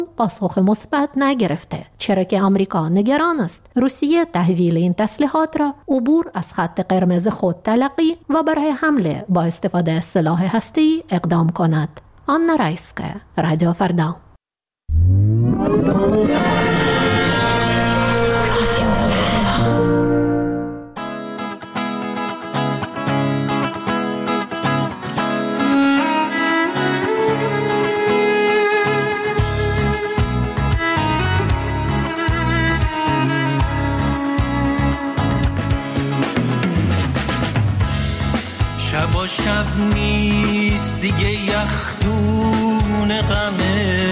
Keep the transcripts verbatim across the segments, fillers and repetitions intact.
پاسخ مثبت نگرفته، چرا که آمریکا نگران است روسیه تحویل این تسلیحات را عبور از خط قرمز خود تلقی و برای حمله با استفاده از سلاح هسته‌ای اقدام کند. آنا رایسکا، رادیو فردا. شب و شب نیست دیگه یخدون غمه،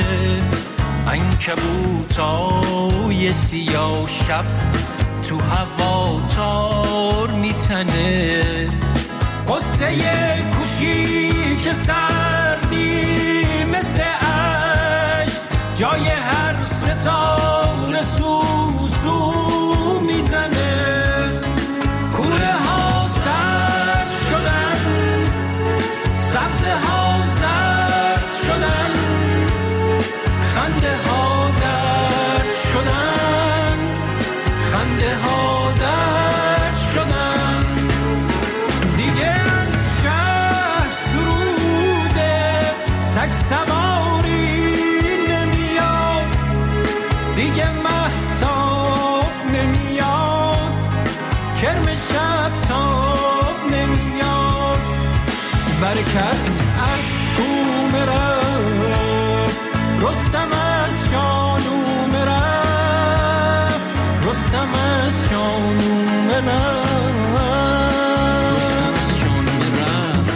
عنکبوتای سیاه شب تو هوا تار میتنه، قصه کوچیک سردی مثل عشق جای هر ستاره سوسو میزنه، کوره ها سرد شدن، سبزه ها زرد شدن، خنده ها درد شدن، خنده ها درد شدن، دیگه از شهر سروده تک سواری نمیاد، دیگه مهتاب نمیاد، کرم شب تاب نمیاد، برکت از کوم رفت، رستم از شانوم رفت، رستم از شانوم رفت، رستم از شانوم رفت.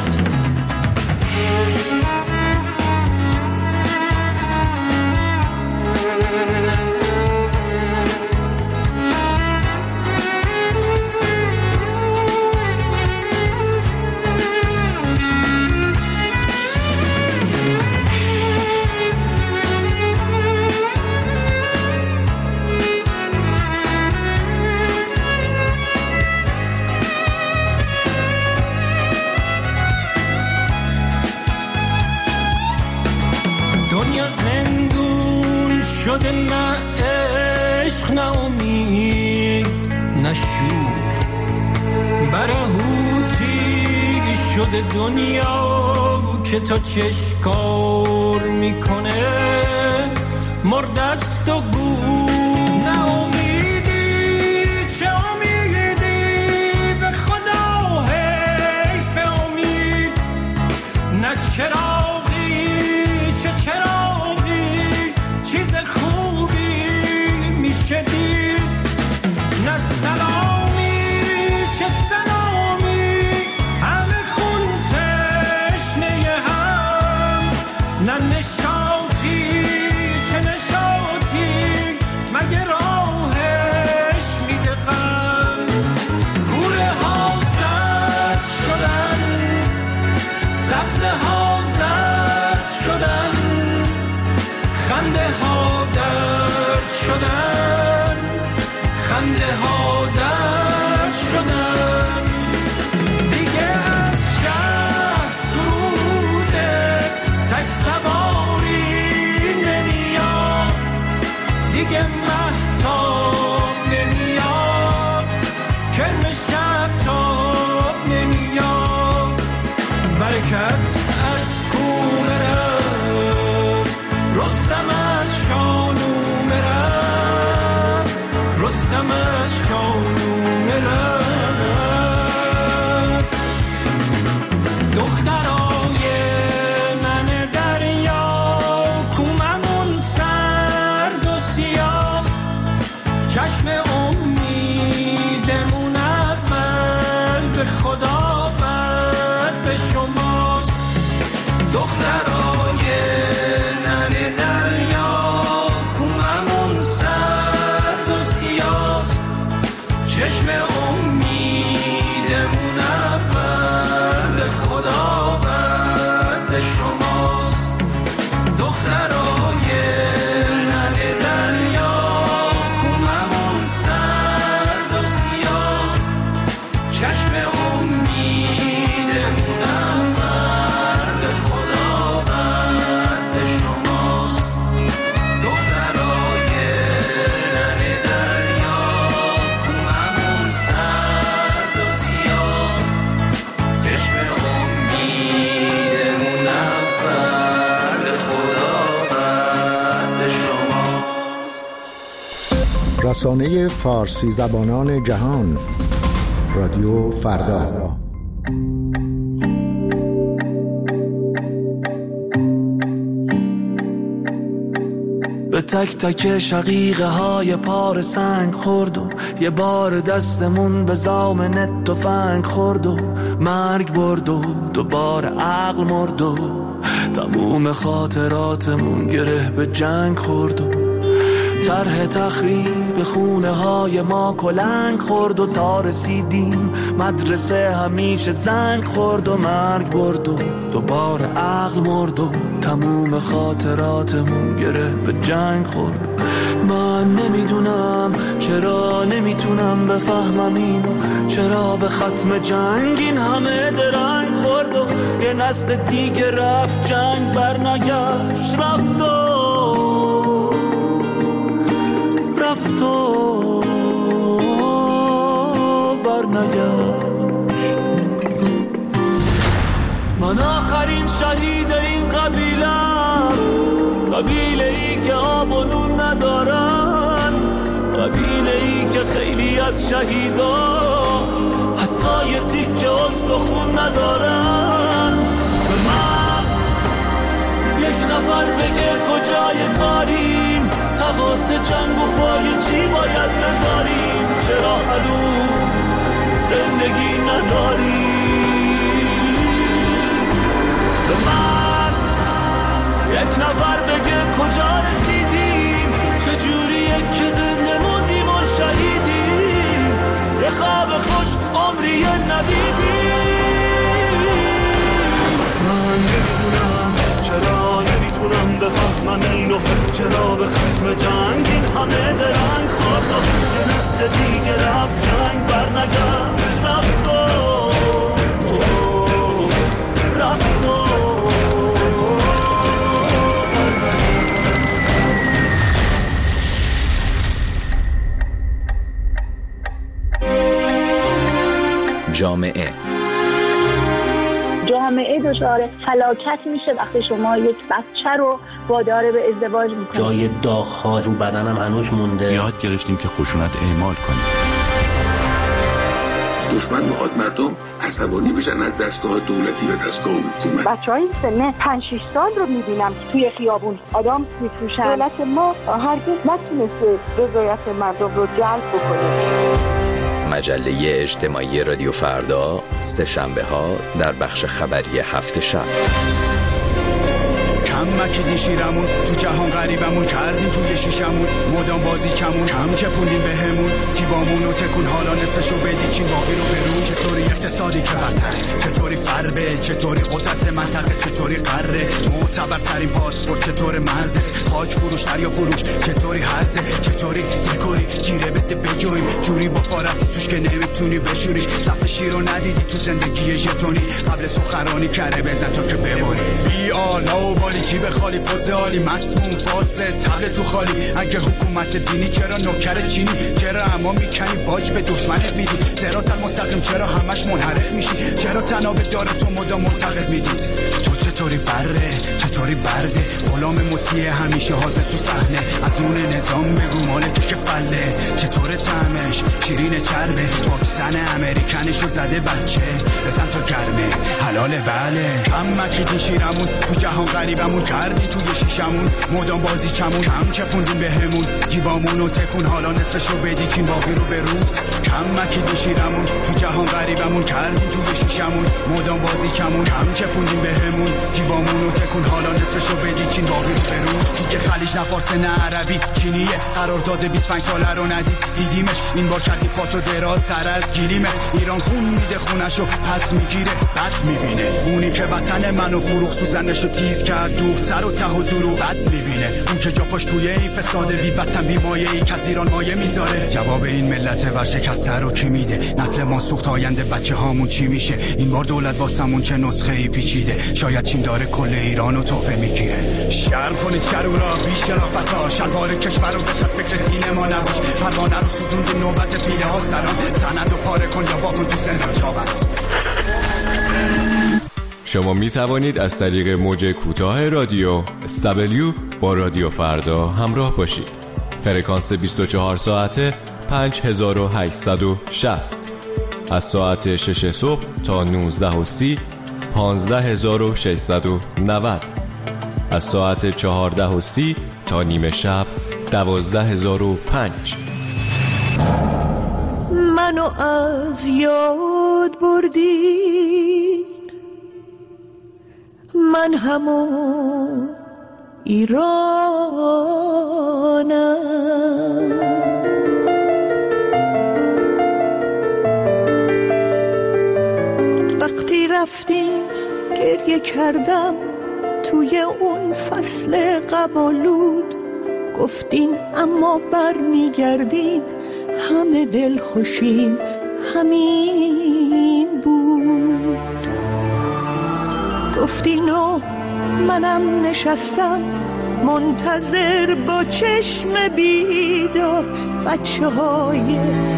دنیا زندون شده، نه عشق نه امید نه شور، برهوتی شده دنیا که تا چشکار میکنه، مردست و گور، نه امیدی چه امیدی به خدا حیف امید، نه چراغی چه چراغی چیز خوبی میشه دید، نه سلامی چه سلامی همه خون تشنه هم، نه نشاطی چه نشاطی مگه راهش میده غم، کوره ها سرد شدن، سبزه ها زرد شدن، خنده ها درد شدن، خنده ها درد شدن، دیگه از شهر سروده تک سواری نمیاد، دیگه مهتاب نمیاد، کرم شب تاب نمیاد، برکت از کوم رفت، رستم از شانوم رفت، رستم از شانوم رسانه فارسی زبانان جهان، رادیو فردا. به تک تک شقیقه های پار سنگ خورد و یه بار دستمون به زامن تفنگ خورد و مرگ برد و دوباره عقل مرد و تموم خاطراتمون گره به جنگ خورد و طرح تخریب خونه های ما کلنگ خورد و تا رسیدیم مدرسه همیشه زنگ خورد و مرگ برد و دوباره عقل مرد و تموم خاطراتمون گره به جنگ خورد. من نمیدونم چرا نمیتونم بفهمم اینو، چرا به ختم جنگ این همه درنگ خورد و یه نسل دیگه رفت جنگ برنگشت، رفت و رفت و برنگشت. من آخرین شهید این قبیلم، قبیله ای که آب و نون ندارن، قبیله ای که خیلی از شهیداش حتی یه تیکه استخون ندارن. به من یک نفر بگه کجای کاریم، تقاس جنگ و پای چی باید بذاریم، چرا هنوز زندگی نداریم. به من یک نفر بگه کجا رسیدیم، چجوریه که زنده موندیم و شهیدیم، یه خواب خوش عمری ندیدیم. من نمیدونم چرا نمیتونم بفهمم اینو، چرا به ختم جنگ این همه درنگ خورد و یه نسل دیگه رفت جنگ برنگشت، رفت و رفت و جامعه جامعه دچار فلاکت میشه وقتی شما یک بچه رو وادار به ازدواج میکنید. جای داغ‌ها رو بدنم هنوز مونده. یاد گرفتیم که خشونت اعمال کنیم. دشمن میخواد مردم عصبانی بشن از دستگاه دولتی و دستگاه حکومت. بچهای سن پنج شش سال رو میبینم توی خیابون آدم میفروشن. دولت ما هرگز نتونسته رضایت مردم رو جلب بکنه. مجله اجتماعی رادیو فردا، سه شنبه ها در بخش خبری هفت شب. کم مکیدی شیرمون تو جهان غریبمون کردیم توی شیشمون، مدام بازی کمون کم چپونیم به همون، جیبامون و تکون حالا نصفشو بدی چین باقی رو برون. چطوری اقتصادی که برتره، چطوری فربه، چطوری قدرت منطقه، چطوری قره، معتبرترین پاسپورت چطور مزت، خاک فروش تر یا فروش چطوری هرزه، چطوری دکوری گیره بده بجویم جوری با پارت توش که نمیتونی بشوریش، صف شیر رو ندیدی تو زندگی ژتونی، قبل سخنرانی کره بزن تا که بباری. بی آلا و بالی کی به خالی پوز عالی مسموم فاسد تبل تو خالی. اگه حکومت دینی چرا نوکر چینی، چرا اما میکنی باج به دشمنت میدی، صراط المستقیم چرا همش منحرف میشی، چرا تناب داره تو مدام معتقد میدی. تو چطوری بره چطوری برده، غلام مطیع همیشه حاضر تو صحنه، از اون نظام بگو مالکی که فله، چطور طعمش شیرین چربه، واکسن امریکنشو زده بچه بزن تا گرمه حلاله بله. کم مکیدی شیرمون تو جهان غریبمون کردی توی شیشمون، مدام بازی کمون کم چپوندیم به همون، جیبامون و تکون حالا نصفشو بدی کین باقی رو به روز. کم مکیدی شیرمون تو جهان غریبمون کردی توی شیشمون، مدام بازی کمون کم چپوندیم به همون، جیبامون و تکون حالا نصفشو بدی کین باقی رو به روز. که خلیج نه فارس نه عربی چینیه، قرار داده بیست و پنج ساله رو ندید دیدیمش، این بار کردی پاتو دراز تر از گلیمت. ایران خون میده خونشو پس میگیره بد میبینه، اونی که وطن منو فروخ سوزنشو تیز کرد دوخت سر و ته و درو بد میبینه، اون که جا پاش توی این فساد بی وطن بی مایه ای که از ایران مایه میذاره. جواب این ملت ورشکسته رو کی میده، نسل ما سوخت آینده بچه هامون چی میشه، این بار دولت واسمون چه نسخه ای پیچیده، شاید چین داره کل ایرانو تحفه میگیره. شرم کنید شرورا بی شرافتا، شلوار کشور رو بچسب فکر دین ما نباش، پروانه رو سوزوندی نوبت پیله ها سران، سند و پاره کن یا واکن تو زندان جابن. شما می توانید از طریق موج کوتاه رادیو اس دبلیو با رادیو فردا همراه باشید. فرکانس بیست و چهار ساعته پنج هزار و هشتصد و شصت. از ساعت شش صبح تا نوزده و سی پانزده هزار و ششصد و نود. از ساعت چهارده و سی تا نیمه شب دوازده هزار و پنج. منو از یاد بردی، من همون ایرانم. وقتی رفتیم گریه کردم توی اون فصل قبالود، گفتین اما بر میگردین همه دل خوشیم همین بود. گفتین و منم نشستم منتظر با چشم بیدار، بچه های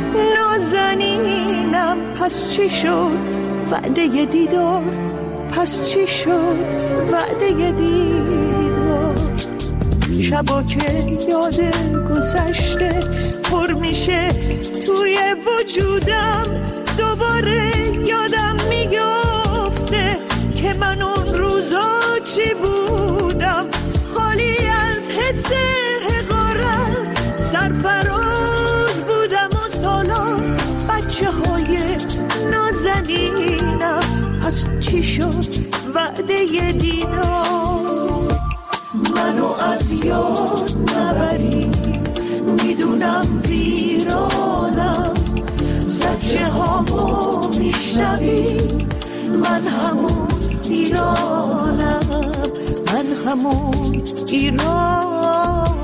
نازنینم پس چی شد وعده دیدار، پس چی شد وعده دیدار. شبا که یاد گذشته پر میشه توی وجودم، دوباره یادم میگفته که من اون روزا چی بودم، خالی از حس حقارت سرفراز بودم و سالا بچه های نازنینم، پس چی شد وعده دیدار. منو از یاد نبری، میدونم ویرانم، زجه هامو میشنوی، من همون ایرانم، من همون ایرانم.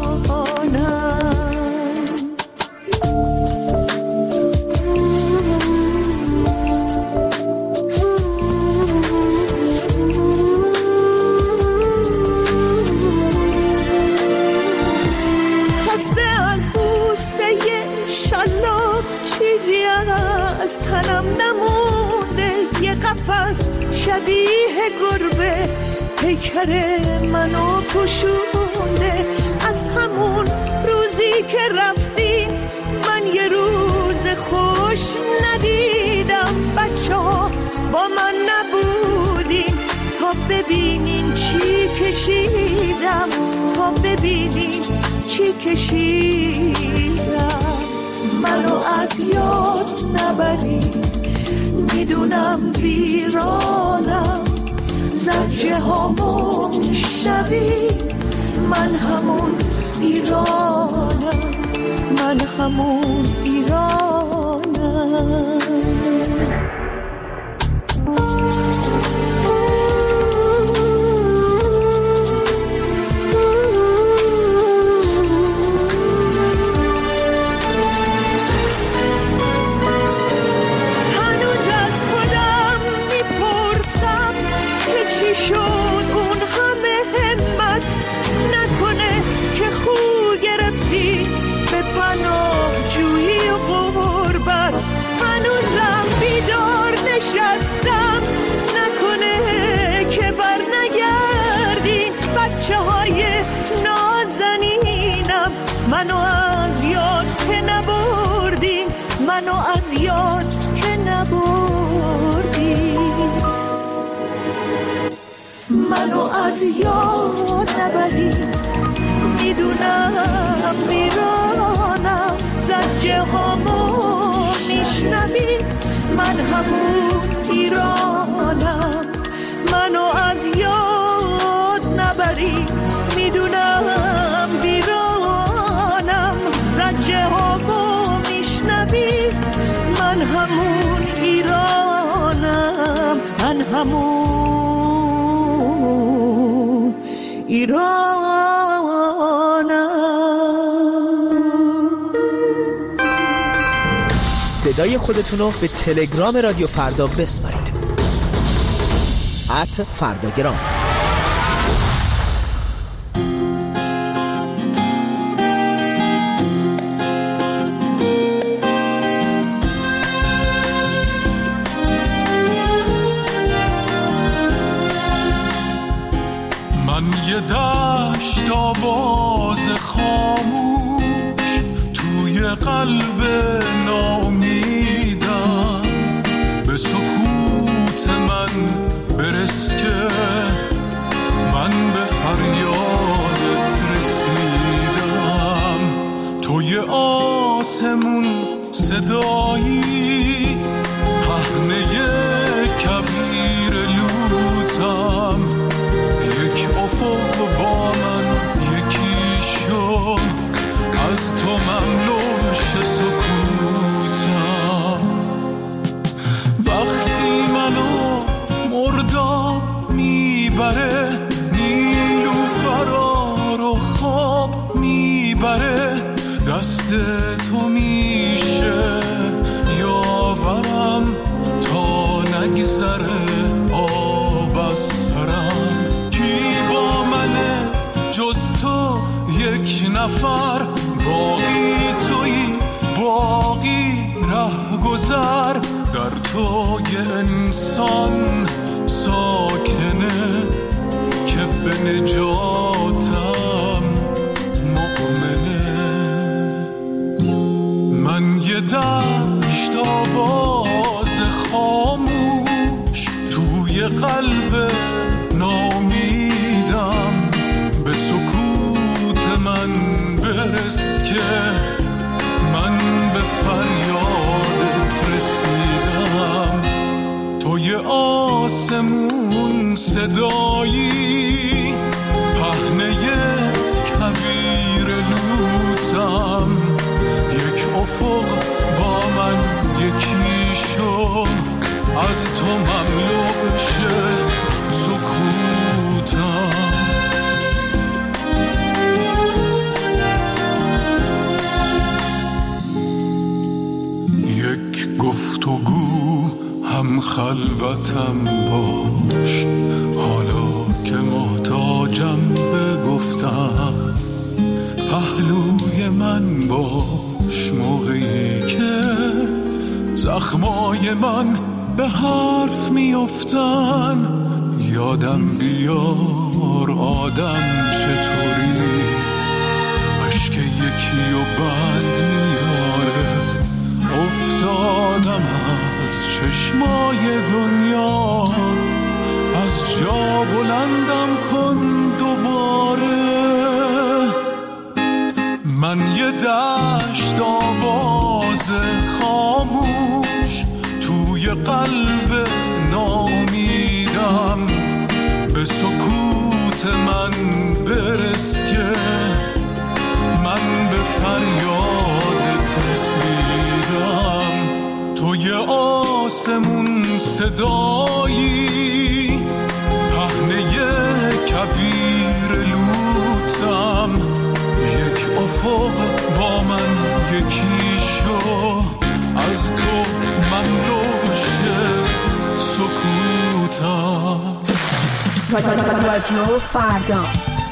چیزی از تنم نمونده، یه قفس شبیه گربه پیکر منو پوشونده. از همون روزی که رفتیم من یه روز خوش ندیدم، بچه ها با من نبودیم تا ببینین چی کشیدم، تا ببینین چی کشیدم. منو از یاد نبری، میدونم ویرانم، زجه هامو میشنوی، من همون ایرانم، من همون ایرانم. منو از یاد که نبردین، منو از یاد که نبردین، منو از یاد نبرین، میدونم میرانم، زجه هامو میشنوین، من همون ایرانم. منو از یاد نبرین، میدونم بیرانم، زجه هامو میشنوی، من همون ایرانم، من همون ایرانم. صدای خودتونو به تلگرام رادیو فردا بسپارید. ات فرداگرام. من یه دشت آواز خاموش قلب ناامیدم، به سکوت من برس که من به فریادت رسیدم. توی آسمون صدایی، پهنه کویر لوتم، یک افق با من یکی شو، از تو مملو شه سکوتم. وقتی منو مرداب میبره، نیلوفرا رو خواب میبره، دست تو میشه یاورم تا نگذره آب از سرم. کی با منه جز تو یک نفر، باقی تویی باقی ره گذر، در تو یه انسان ساکنه که به نجاتم مؤمنه. من یه دشت آواز خاموش توی قلب ناامیدم، به سکوت من برس که من به فریادت رسیدم. توی آسمون صدایی، پهنه کویر لوتم، یک افق با من یکی شو، از تو مملو شه سکوتم. یک گفتگو هم خلوتم باش، حالا که محتاجم به گفتم، پهلوی من باش موقعی که زخمای من به حرف میافتن. یادم بیار آدم چطوری، عشق یکی و بند میاره. افتادم از چشمای دنیا، از جا بلندم کن دوباره. من یه دشت آواز خاموش توی قلب ناامیدم، به سکوت من برس که من به فریادت رسیدم. توی آسمون صدایی، پهنه کویر لوتم، یک افق با من یکی شو، از تو مملو شه سکوتم. رادیو فردا.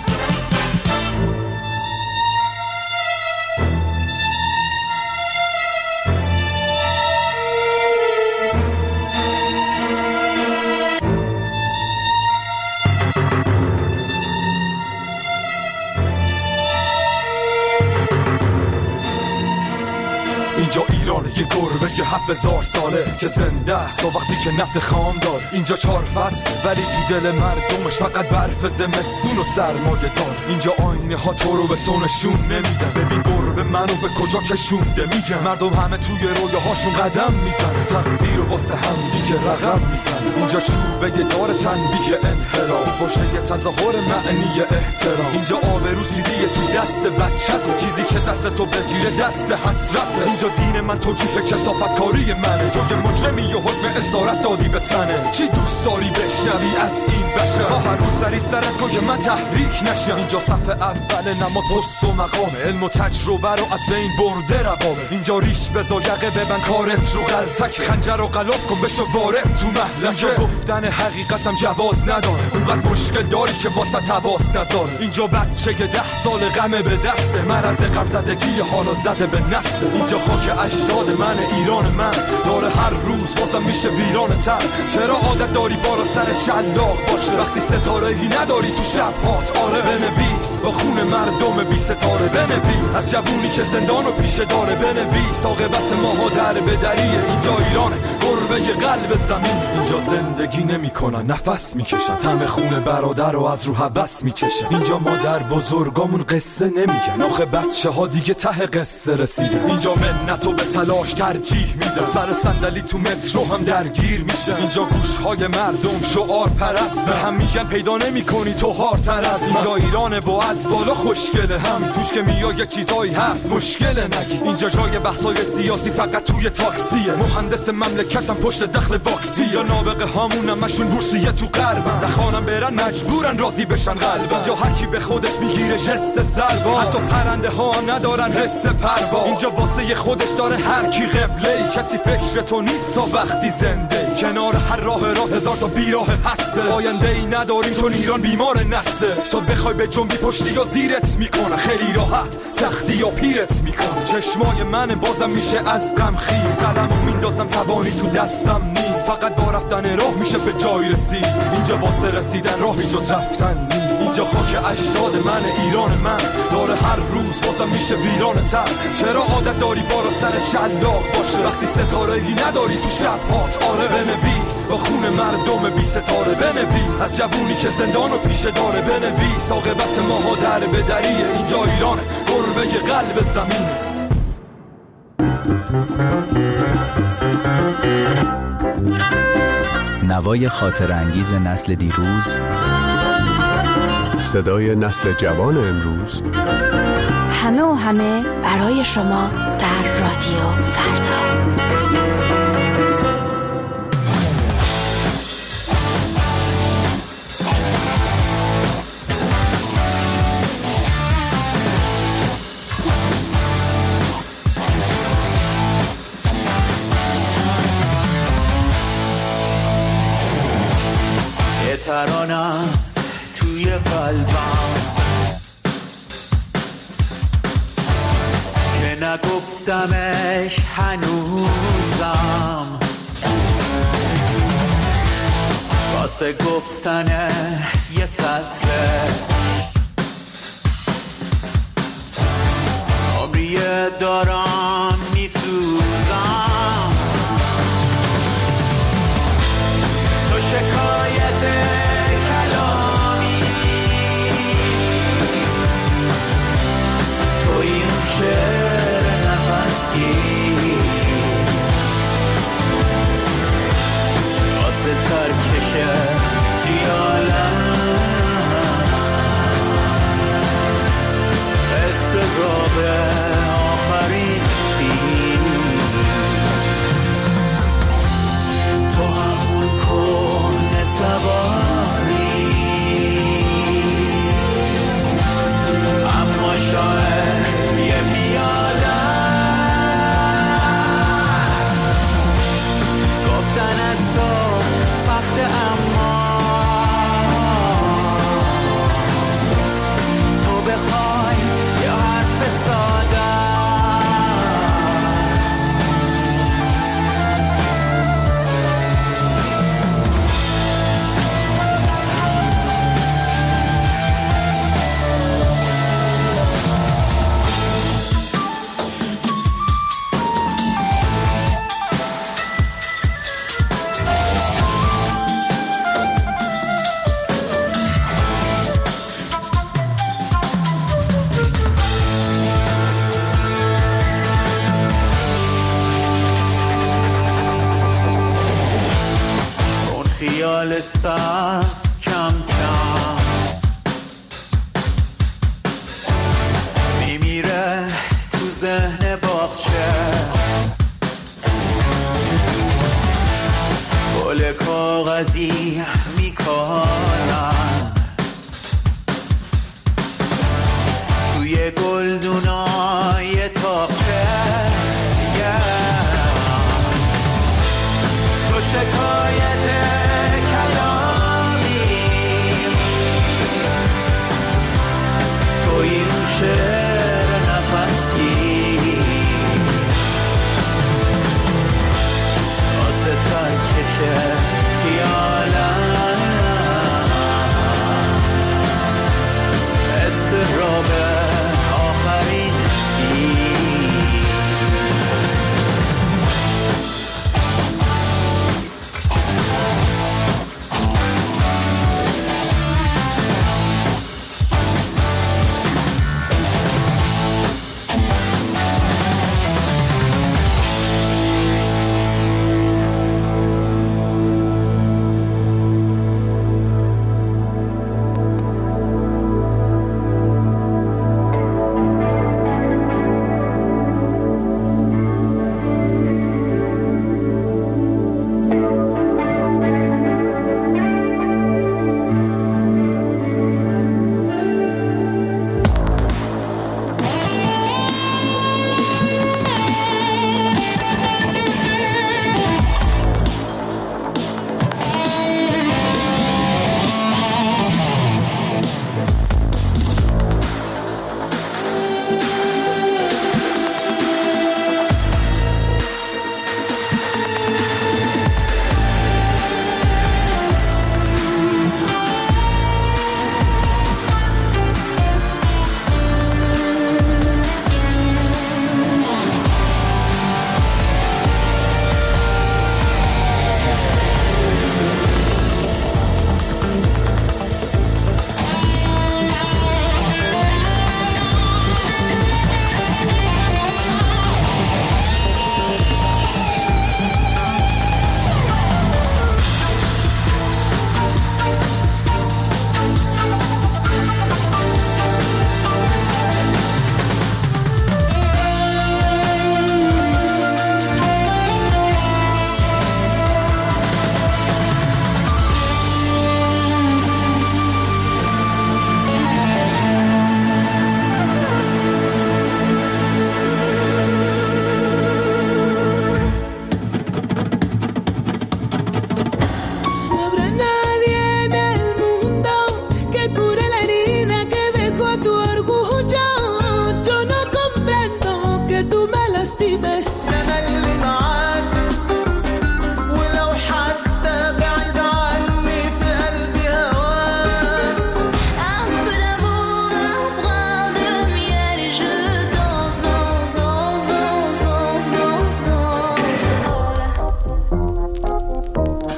اینجا ایرانه، یه گربه که هفت هزار ساله که زنده است و وقتی که نفت خام دار. اینجا چهار فصل ولی تو دل مردمش فقط برف زمستون و سرمایه دار. اینجا آینه ها تو رو به تو نشون نمیدن، ببین گربه منو به کجا کشونده. میگه مردم همه توی رویاهاشون قدم میزنه، تقدیر و واسه هم دیگه رقم میزنه. اینجا چوبه دار تنبیه انحراف، پشت تظاهر معنی احترام. اینجا آبرو سیدیه تو دست بچته، چیزی که دست تو بگیره دست حسرته. اینجا دین من توجیه کثافت کاری منه، تو که مجرمی و حکم اسارت دادی به تنه. چی دوست داری بشنوی از این بشر، تا هر روز سری سرت کن که من تحریک نشم. اینجا صف اول نماز پست و مقامه، علم و تجربه رو از بین برده رقابه. اینجا ریش بزا یقه ببن کارت رو غلطک، خنجر و قلاب کن بشو وارد تو محلکه. اینجا گفتن حقیقتم جواز نداره، اونقدر مشکل داری که واسه تواس نذاره. اینجا بچه که ده سال غمه به دسته، مرض غم زدگی حالا زده به نسل. اینجا خاک اجداد من، ایران من داره هر روز بازم میشه ویران تر. چرا عادت داری بالا سر شلاق باشی، باشه. وقتی ستاره ای نداری تو شب هات آره بنویس با خون مردم بی ستاره بنویس از جوونی که زندان و پیشه داره بنویس عاقبت ماها در به دریه. اینجا ایرانه قربه قلب زمین، اینجا زندگی نمی کنن نفس میکشن طعم خون برادر رو از رو هوس میچشن. اینجا مادر بزرگامون قصه نمیگن آخه بچه ها دیگه ته قصه رسیدن. اینجا منتو به تلاش ترجیح میدن سر صندلی تو مترو هم درگیر میشن. اینجا گوشهای مردم شعار پرست به هم میگن پیدا نمی کنی تو هارتر از من. اینجا ایرانه و از بالا خوشگله هم توش که میای یه چیزایی هست مشکل نگی. اینجا جای بحثای سیاسی فقط توی تاکسیه. مهندس مملکتم پشت دخل باکسی یا نابغه هامون همشون بورسیه تو غربن دخانم برن مجبورن راضی بشن قلبن. اینجا هر کی به خودش میگیره جست سلوا حتی پرنده ها ندارن حس پروا. اینجا واسه خودش داره هر کی قبله کسی فکر تو نیست تا وقتی زنده کنار هر راه راز هزار تا بیراه هسته. آینده ای نداریم چون ایران بیمار نسته تا بخوای به جنبی پشتی یا زیرت میکنه خیلی راحت سختی یا پیرت میکنه. چشمای من بازم میشه از غم خیز قلمو میندازم تبانی تو دستم نیم فقط با رفتن راه میشه به جای رسید. اینجا واسه رسیدن راهی جز رفتن نیم. اینجا خاک اجداد من ایران من داره هر روز بازم میشه ویران تر. چرا عادت داری بالا سر شلاق باشه وقتی ستاره ای نداری تو شب هات آره بنویس با خون مردم بی ستاره بنویس از جوونی که زندان و پیشه داره بنویس عاقبت ماها در به دریه. اینجا ایرانه قربه قلب زمینه. نوای خاطر انگیز نسل دیروز، صدای نسل جوان امروز، همه و همه برای شما در رادیو فردا. ترانه است توی قلبم که نگفتمش هنوزم واسه گفتن یه سطره عمریه دارم میسوزم. تو شکایت کلامی تو این شعر نفسگی واسه ترکش خیالم استراب آفرین تو همون کن سواری اما شاید یه پیاده است گفتن از تو سخت اما تو بخوای یه حرف ساده خیال سبز کم کم میمیره تو ذهن باغچه گل کاغذی میکنن توی گلدونای تاقچه تو شکایت این شعر نفسی واسه ترکش خیالم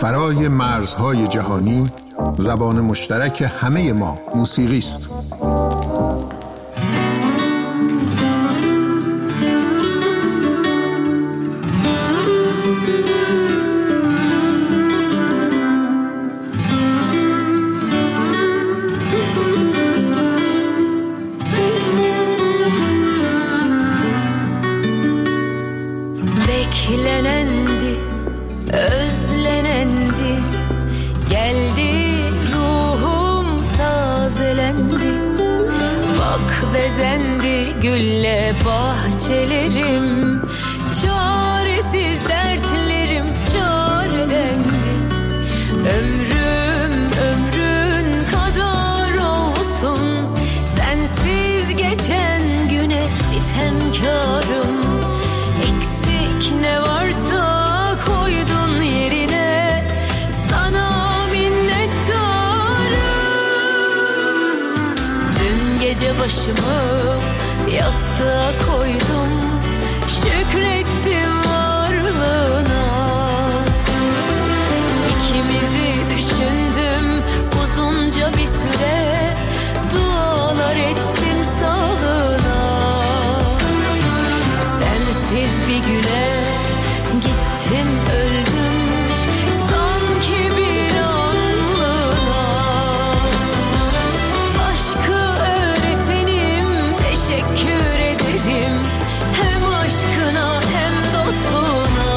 فرای مرزهای جهانی زبان مشترک همه ما موسیقی است. Beklenendi, özlenendi, geldi ruhum tazelendi. Bak bezendi gülle bahçelerim, çaresiz dertlerim çarelendi. Ömrüm ömrün kadar olsun, sensiz geçen güne sitemkarım. Eksik ne varsa koydun yerine, sana minnettarım. Dün gece başımı yastığa koydum, şükrettim varlığına. İkimizi düşündüm uzunca bir süre, dualar ettim sağlığına. Sensiz bir güne gittim öldüm, sanki bir anlığına. Aşkı öğretenim, teşekkür ederim, hem aşkına hem dostluğuna.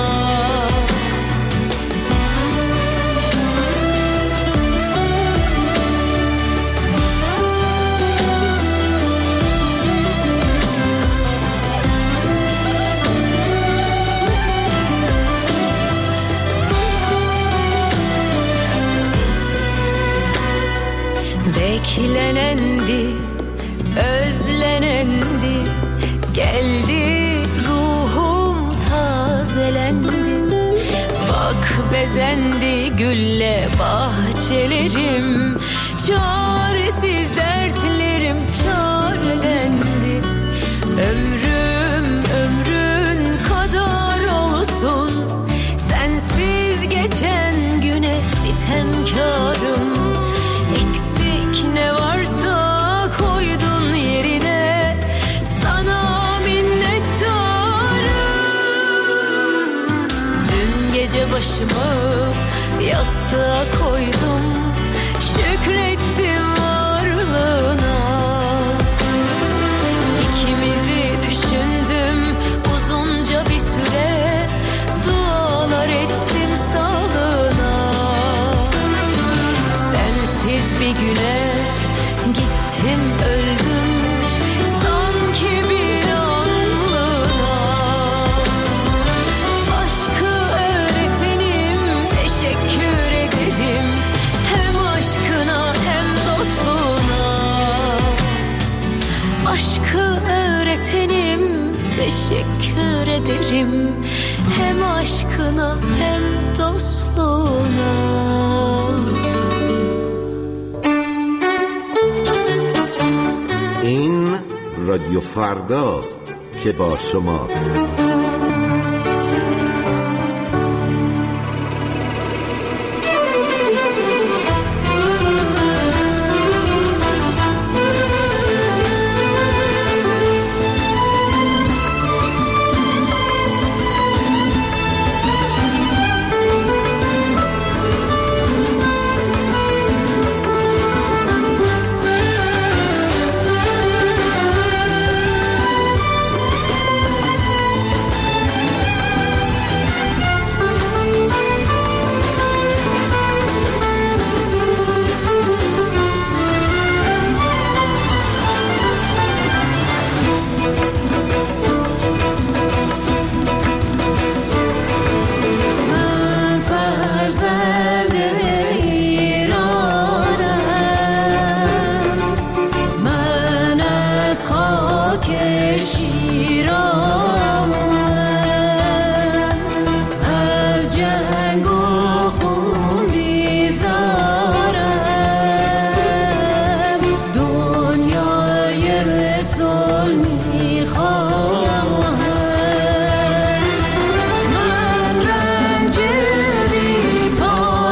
Beklenendi, özlenendi, geldi ruhum tazelendi. Bak bezendi gülle bahçelerim, çaresiz dertlerim çarelendi. Ömrüm ömrün kadar olsun, sensiz geçen güne sitemkarım. Eksik ne varsa koydun yerine, sana minnettarım. Dün gece başımı yastığa koydum, şükrettim varlığına. İkimizi düşündüm uzunca bir süre, dualar ettim sağlığına. Sensiz bir güne gittim öldüm, sanki bir anlığına. Aşkı öğretenim, teşekkür ederim, hem aşkına hem dostluğuna. Aşkı öğretenim, teşekkür ederim, hem aşkına hem dostluğuna. این رادیو فرداست که با شماست. من رنج بی پا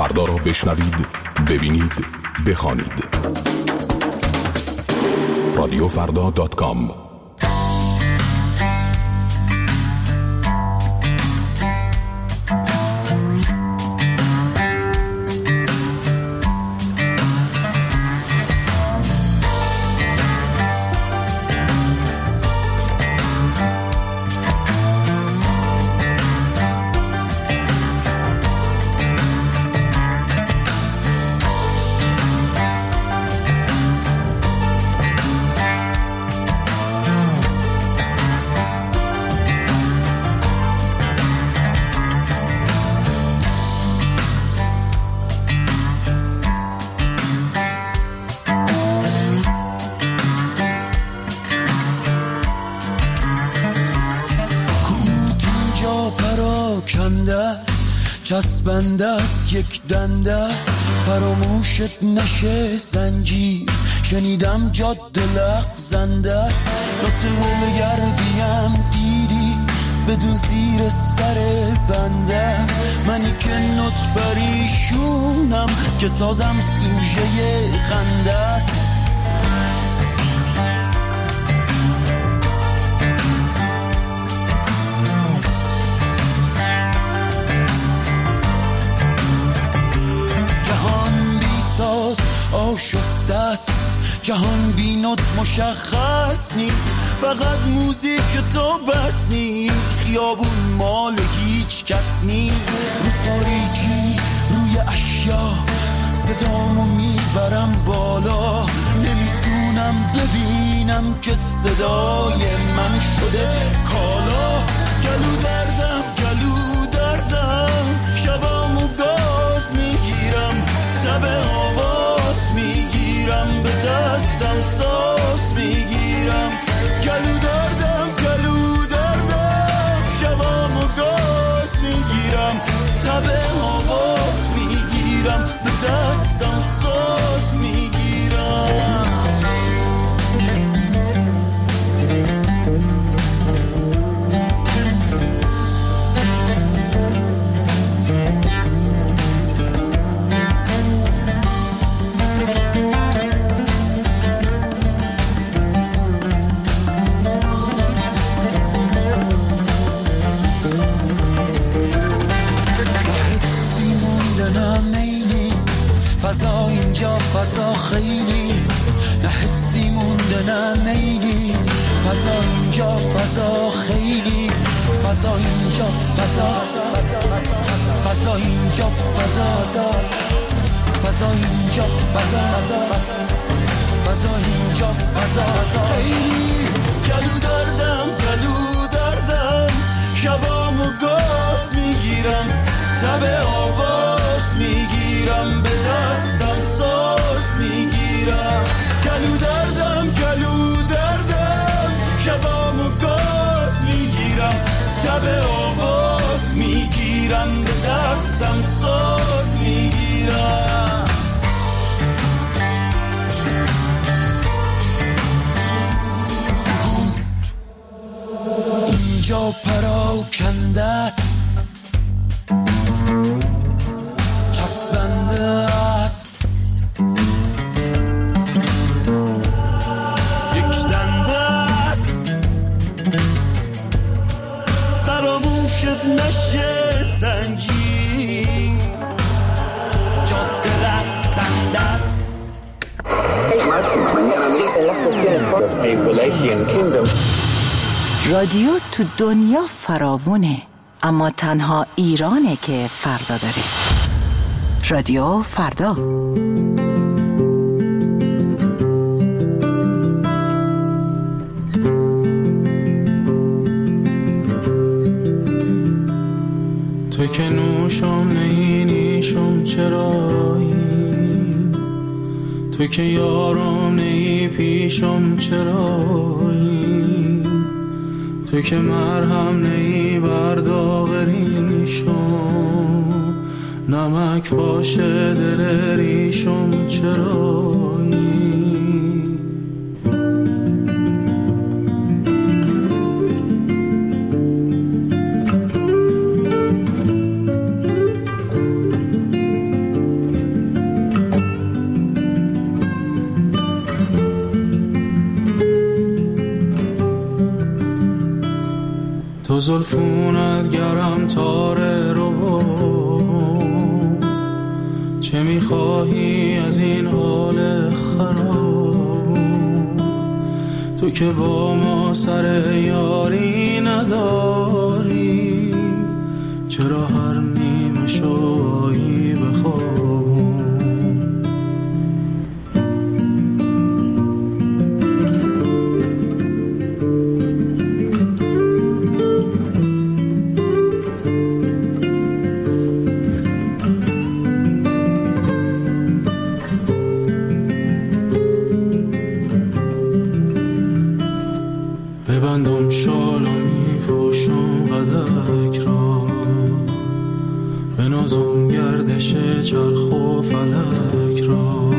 فردا را بشنوید، ببینید، بخوانید. رادیو فردا دات کام. چسبنده است یک دنده است، فراموشت نشه زنجیر. شنیدم جاده لغزنده است، لطفه گردیم دیدی بدون زیر سر بنده. منی که نوت پریشونم که سازم سوژه خنده است. آشفته است جهان بی نوت مشخص نی، فقط موزیک تو بس نی. خیابون مال هیچ کس نی، رو تاریکی روی اشیا صدامو میبرم بالا. نمیتونم ببینم که صدای من شده کالا. گلو دردم گلو دردم شبامو گاز میگیرم، تب آواز میگیرم، به دستم ساز میگیرم. گلو دردم گلو دردم شبامو گاز میگیرم، تب آواز میگیرم، به دستم ساز میگیرم. فضا اینجا فضا خیلی نه حسی مونده نه میلی. فضا اینجا فضا خیلی، فضا اینجا فضا، فضا اینجا فضا، فضا اینجا فضا، فضا اینجا فضا خیلی. گلو دردم گلو دردم شبامو گاز میگیرم، تب آواز میگیرم، به دستم ساز میگیرم. گلو دردم گلو دردم شبامو گاز میگیرم، تب آواز میگیرم، به دستم ساز میگیرم. اینجا پراکنده است، چسبنده است، یک دنده است، فراموشت نشه زنجیر. جاده لغزنده است. رادیو تو دنیا فراوونه، اما تنها ایرانه که فردا داره. رادیو فردا. تو که نوشم نینیشم چرایی، تو که یارم نی پیشم چرایی، تو که مرهم نی برداغریشم، نمک باشه دل ریشم چرایی. تو زلفونت گرم تاره رو چه میخواهی از این حال خراب؟ تو که با ما سر یاری نداری، چرا هر نیمه شویی بخواب؟ ببندم شال و می پوشم قدک را، بنازم گردش چرخ و فلک را،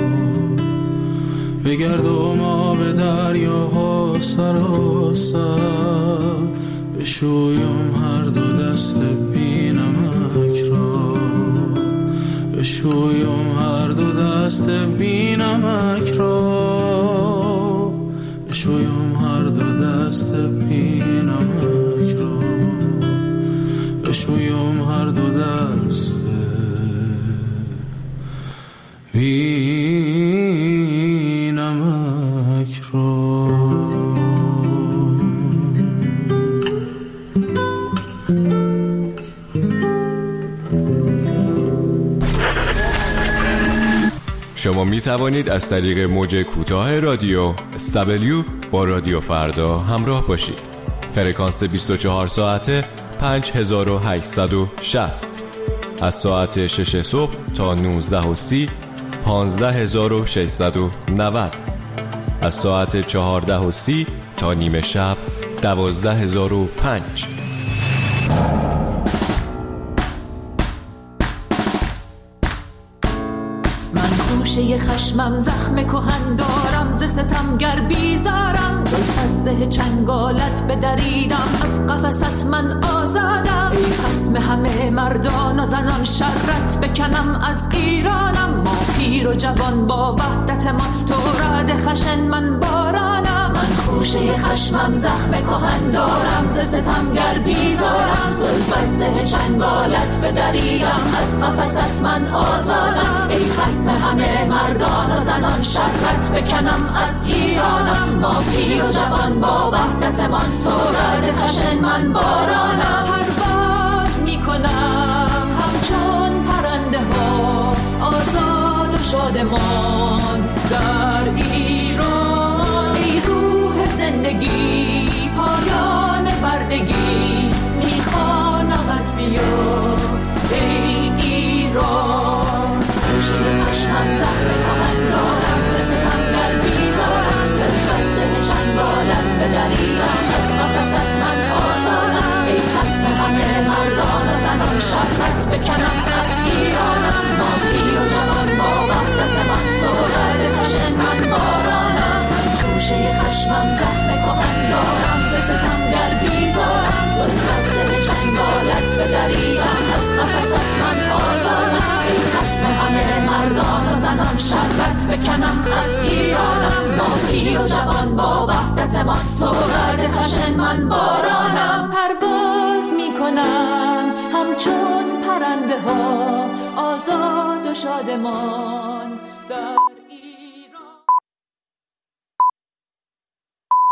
بگردم آب دریاها سراسر، بشویم هر دو دست بی نمک را، بشویم هر دو دست بی نمک را، بشویم هر دو دست بی نمک را، بشویم هر دو دست بی نمک را. شما می توانید از طریق موج کوتاه رادیو اس دبلیو با رادیو فردا همراه باشید. فرکانس بیست و چهار ساعته پنج هزار و هشتصد و شصت، از ساعت شش صبح تا نوزده و سی پانزده هزار و ششصد و نود، از ساعت چهارده و سی تا نیمه شب دوازده هزار و پنج. خوشه خشمم زخم کهن دارم، ز ستمگر بیزارم، از زه چنگالت بدریدم، از قفست من آزادم. ای خصم همه مردان و زنان، شرت بکنم از ایرانم. ما پیر و جوان با وحدت من، تو رعد خشن من بارانم. من خوشه خشمم زخم کهن دارم، ز ستمگر بیزارم، زلف از زه چنگالت بدریدم، از قفست من آزادم. ای خصم همه مردان و زنان، شرت بکنم از ایرانم. ما پیر و جوان با وحدت من، تو رعد خشن من بارانم. پرواز میکنم همچون پرنده ها، آزاد و شادمان در ایران. ای روح زندگی پایان بردگی، میخوانمت بیا ای ایران. خوشه خشمم زخم کهن دارم، ز ستمگر بیزارم، زلف از زه چنگالت بدریدم، از قفست من آزادم. ای خصم همه مردان و زنان، شرت بکنم از ایرانم. ما پیر و جوان با وحدت من، تو رعد خشن من بارانم. من خوشه خشمم زخم کهن دارم، ز ستمگر بیزارم، زلف از زه چنگالت بدریدم، از قفست من آزادم. ای خصم همه مردان و زنان، شرت بکنم از ایرانم. ما پیر و جوان با وحدت من، تو رعد خشن من بارانم. پرواز میکنم همچون پرنده ها، آزاد و شادمان در